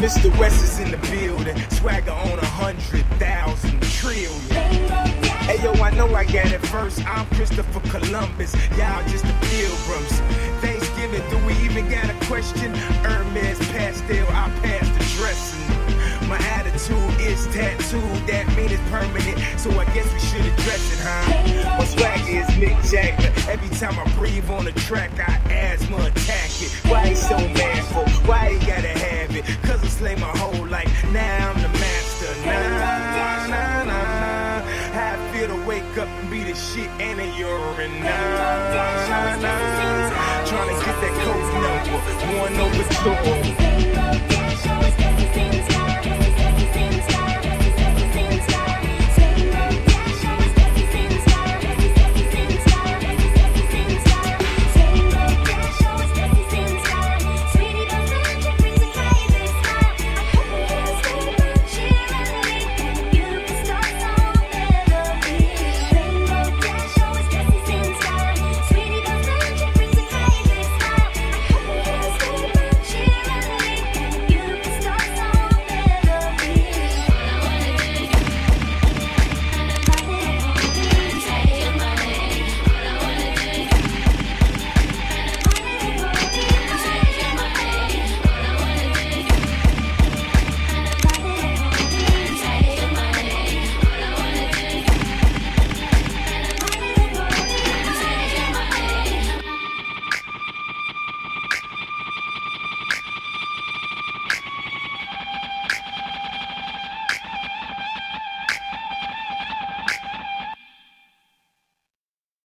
Mr. West is in the building, swagger on 100,000 trillion. Hey yo, I know I got it first. I'm Christopher Columbus, y'all just the pilgrims. Thanksgiving, do we even got a question? Hermes pastel, I pass the dressing. My attitude is tattooed, that mean it's permanent, so I guess we should address it, huh? My swagger is Mick Jagger. Every time I breathe on the track, I asthma attack it. Why he so mad for? Why he gotta have it? Cause I slay my whole life, now I'm the master. Nah, nah, nah. How I feel to wake up and be the shit and a urine. Nah, nah, nah. Tryna get that code number, one over two.